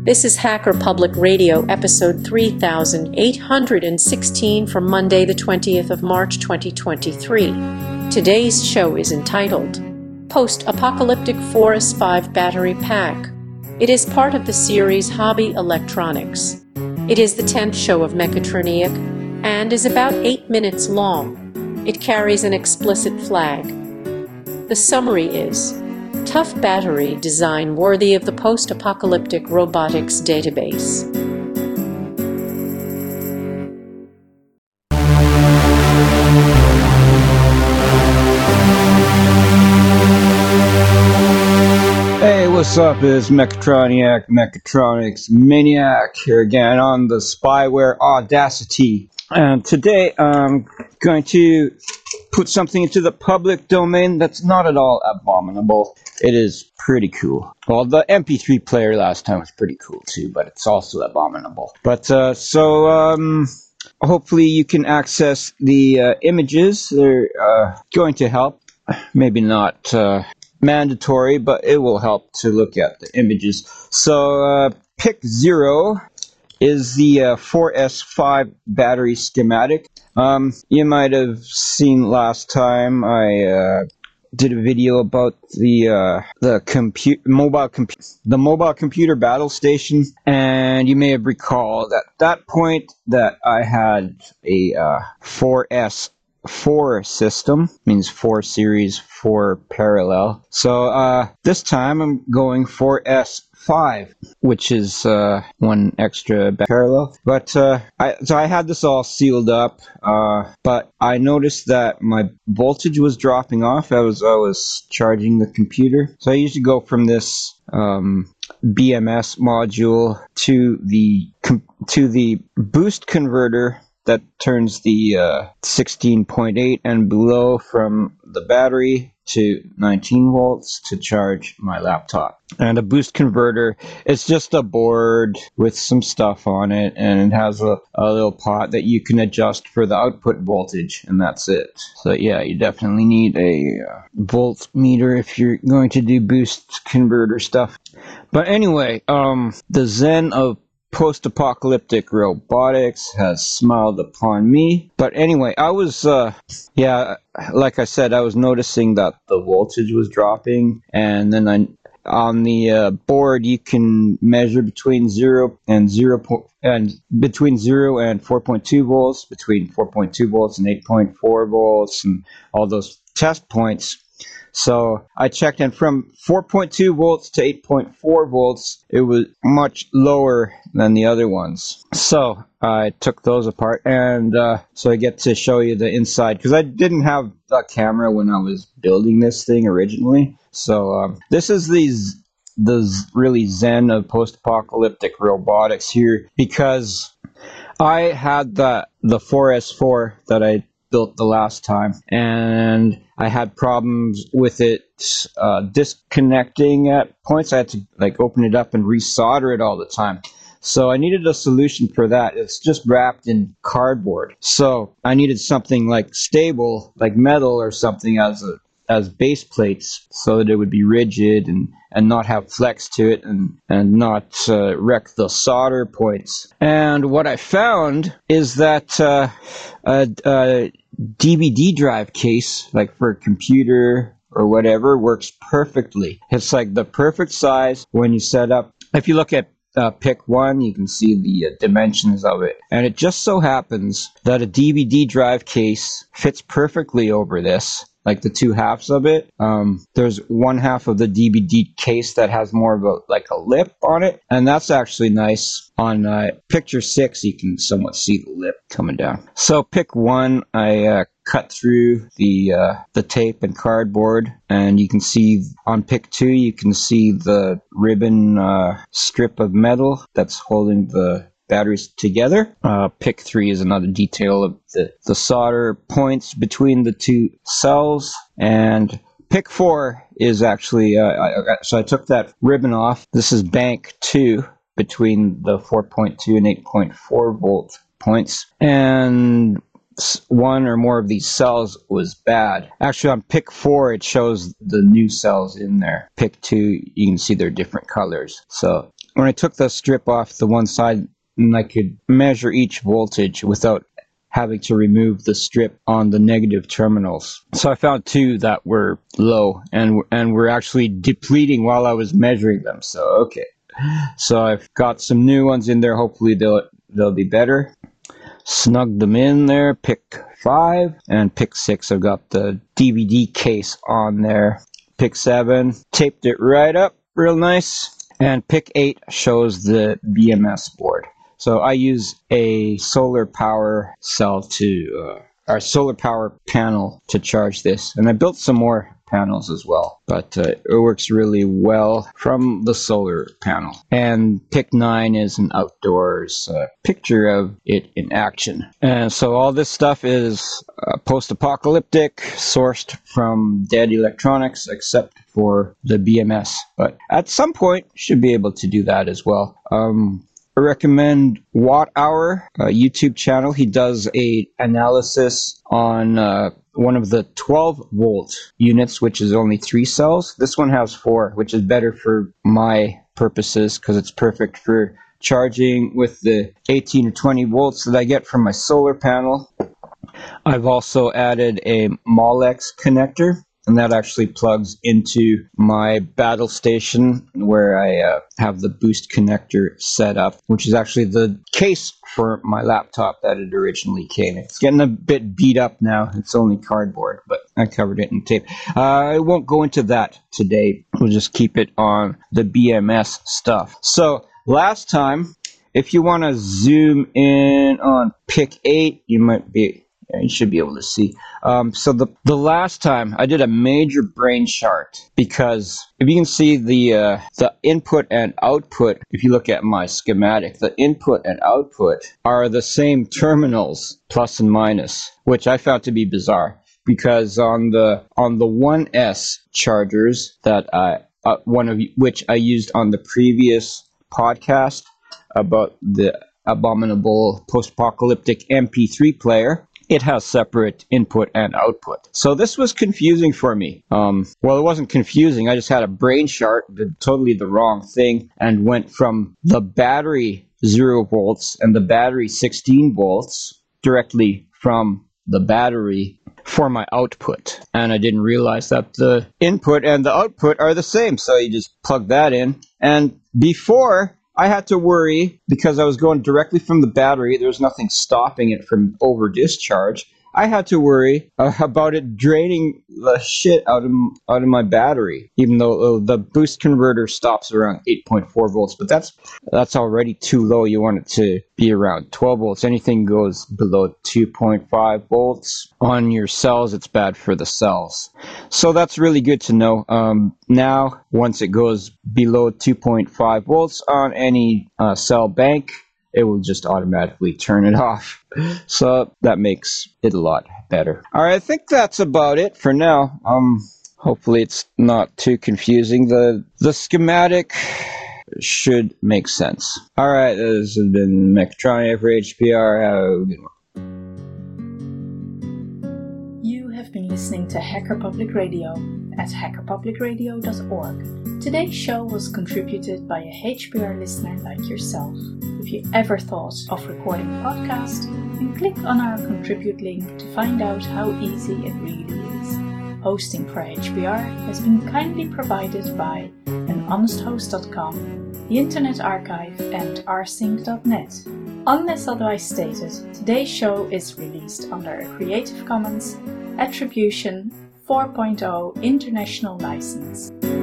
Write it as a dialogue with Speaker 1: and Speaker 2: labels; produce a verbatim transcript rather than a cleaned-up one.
Speaker 1: This is Hacker Public Radio, episode three thousand eight hundred sixteen from Monday, the twentieth of March, twenty twenty-three. Today's show is entitled Post-Apocalyptic Forest five Battery Pack. It is part of the series Hobby Electronics. It is the tenth show of Mechatronic and is about eight minutes long. It carries an explicit flag. The summary is: tough battery design worthy of the post-apocalyptic robotics database.
Speaker 2: Hey, what's up? It's Mechatronic, Mechatronics Maniac here again on the spyware Audacity. And today I'm going to put something into the public domain that's not at all abominable. It is pretty cool. Well, the M P three player last time was pretty cool too, but it's also abominable. But, uh, so, um, hopefully you can access the uh, images. They're uh, going to help. Maybe not uh, mandatory, but it will help to look at the images. So, uh, pick zero is the uh, four S five battery schematic. Um, you might have seen last time I uh, did a video about the uh, the compute mobile compu- the mobile computer battle station, and you may have recalled at that point that I had a uh, four S four system, means four series, four parallel. So uh, this time I'm going four S five, which is uh, one extra parallel. But uh, I, so I had this all sealed up, uh, but I noticed that my voltage was dropping off as I was charging the computer. So I usually go from this um, B M S module to the com- to the boost converter that turns the uh, sixteen point eight and below from the battery to nineteen volts to charge my laptop. And a boost converter, it's just a board with some stuff on it, and it has a, a little pot that you can adjust for the output voltage, and that's it. So yeah, you definitely need a uh, voltmeter if you're going to do boost converter stuff. But anyway, um, the zen of post-apocalyptic robotics has smiled upon me. But anyway, I was, uh, yeah, like I said, I was noticing that the voltage was dropping, and then I, on the uh, board, you can measure between zero and zero po- and between zero and four point two volts, between four point two volts and eight point four volts, and all those test points. So I checked, and from four point two volts to eight point four volts, it was much lower than the other ones. So I took those apart, and uh, so I get to show you the inside, because I didn't have a camera when I was building this thing originally. So um, this is the, the really zen of post-apocalyptic robotics here, because I had the, the four S four that I built the last time, and I had problems with it uh, disconnecting at points. I had to like open it up and resolder it all the time. So I needed a solution for that. It's just wrapped in cardboard. So I needed something like stable, like metal or something as a as base plates, so that it would be rigid and, and not have flex to it, and, and not uh, wreck the solder points. And what I found is that uh, a, a D V D drive case, like for a computer or whatever, works perfectly. It's like the perfect size when you set up. If you look at Uh, pick one, you can see the uh, dimensions of it. And it just so happens that a D V D drive case fits perfectly over this, like the two halves of it. Um, there's one half of the D V D case that has more of a, like a lip on it. And that's actually nice. On uh, picture six, you can somewhat see the lip coming down. So pick one, I uh, cut through the uh, the tape and cardboard, and you can see on pick two, you can see the ribbon uh, strip of metal that's holding the batteries together. Uh, pick three is another detail of the, the solder points between the two cells, and pick four is actually, uh, I, so I took that ribbon off. This is bank two between the four point two and eight point four volt points, and one or more of these cells was bad. Actually, on pick four, it shows the new cells in there. Pick two, you can see they're different colors. So when I took the strip off the one side, and I could measure each voltage without having to remove the strip on the negative terminals. So I found two that were low and and were actually depleting while I was measuring them. So okay, so I've got some new ones in there. Hopefully they'll they'll be better. Snug them in there. Pick five and pick six. I've got the D V D case on there. Pick seven, taped it right up real nice. And pick eight shows the B M S board. So I use a solar power cell to, uh, or solar power panel to charge this. And I built some more panels as well, but uh, it works really well from the solar panel. And pick nine is an outdoors uh, picture of it in action. And so all this stuff is uh, post-apocalyptic, sourced from Dead Electronics, except for the B M S. But at some point, should be able to do that as well. Um, I recommend Watt Hour, a YouTube channel. He does a analysis on uh, one of the twelve volt units, which is only three cells. This one has four, which is better for my purposes because it's perfect for charging with the eighteen or twenty volts that I get from my solar panel. I've also added a Molex connector, and that actually plugs into my battle station where I uh, have the boost connector set up, which is actually the case for my laptop that it originally came in. It's getting a bit beat up now. It's only cardboard, but I covered it in tape. Uh, I won't go into that today. We'll just keep it on the B M S stuff. So last time, if you want to zoom in on pick eight, you might be... Yeah, you should be able to see. Um, so the the last time I did a major brain chart because if you can see the uh, the input and output, if you look at my schematic, the input and output are the same terminals, plus and minus, which I found to be bizarre because on the on the one S chargers that I uh, one of which I used on the previous podcast about the abominable post-apocalyptic M P three player, it has separate input and output. So this was confusing for me. Um, well, it wasn't confusing. I just had a brain chart, did totally the wrong thing, and went from the battery zero volts and the battery sixteen volts directly from the battery for my output. And I didn't realize that the input and the output are the same. So you just plug that in. And before, I had to worry because I was going directly from the battery. There was nothing stopping it from over discharge. I had to worry uh, about it draining the shit out of out of my battery, even though uh, the boost converter stops around eight point four volts. But that's that's already too low. You want it to be around twelve volts. Anything goes below two point five volts on your cells, it's bad for the cells. So that's really good to know. Um, now, once it goes below two point five volts on any uh, cell bank, it will just automatically turn it off. So that makes it a lot better. All right, I think that's about it for now. Um, hopefully it's not too confusing. The the schematic should make sense. All right, this has been Mechatronia for H P R. Have a good one.
Speaker 3: You have been listening to Hacker Public Radio at hacker public radio dot org. Today's show was contributed by a H P R listener like yourself. If you ever thought of recording a podcast, then click on our contribute link to find out how easy it really is. Hosting for H P R has been kindly provided by an honest host dot com, the Internet Archive and r sync dot net. Unless otherwise stated, today's show is released under a Creative Commons Attribution four point oh International License.